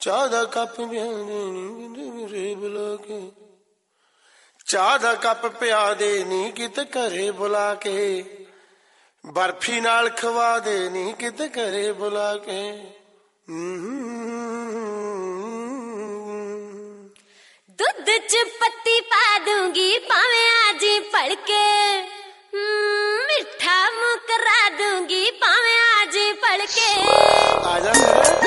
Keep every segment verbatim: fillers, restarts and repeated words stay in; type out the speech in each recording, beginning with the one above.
ਚਾਹ ਦਾ ਕੱਪ ਪਿਆ ਦੇ ਨੀ ਘਰੇ ਬੁਲਾ ਕੇ, ਚਾਹ ਦਾ ਕੱਪ ਪਿਆ ਦੇ ਨੀ ਕਿਤੇ ਘਰੇ ਬੁਲਾ ਕੇ, ਬਰਫੀ ਨਾਲ ਖਵਾ ਦੇ ਨੀ ਕਿਤੇ ਘਰੇ ਬੁਲਾ ਕੇ। ਦੁੱਧ ਚ ਪੱਤੀ ਪਾ ਦੂੰਗੀ ਭਾਵੇਂ ਅੱਜ ਭਲਕੇ, ਮਿੱਠਾ ਮੂੰਹ ਕਰਾ ਦੂੰਗੀ ਭਾਵੇਂ ਅੱਜ ਭਲਕੇ। ਆ ਜਾ ਮੇਰੇ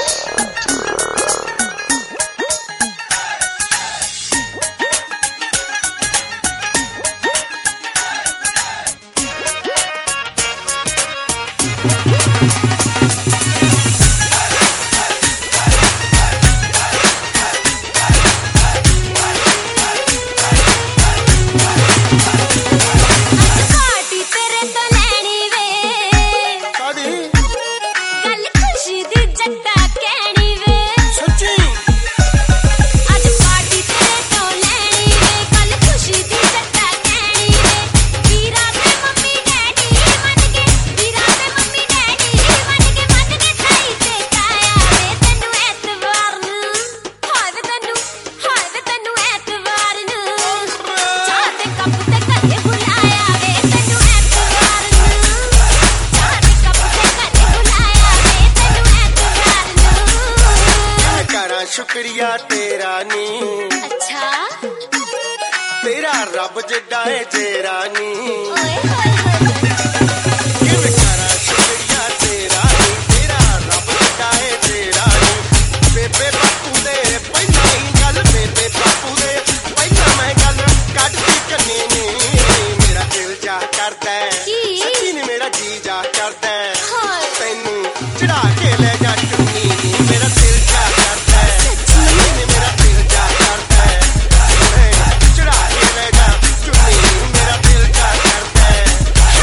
शुक्रिया तेरा नी, अच्छा तेरा रब जिड्डा है जेरा नी। ओए होए होए करा शुक्रिया तेरा नी, तेरा रब जिड्डा है जेरा नी। बेबे बापू दे पहला ही गल, बेबे बापू दे पहला मैं गल कटदी कन्नी नी। मेरा दिल जा करदा है सच्ची नी, मेरा जी जा करदा है तैनू चढ़ा के ले जा चुन्नी नी। मेरा दिल जा करदा है मेरा दिल जा करदा है चढ़ा के ले जा चुन्नी। मेरा दिल जा करदा है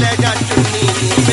ਲੈ ਜਾ ਚੁੰਨੀ ਨੀ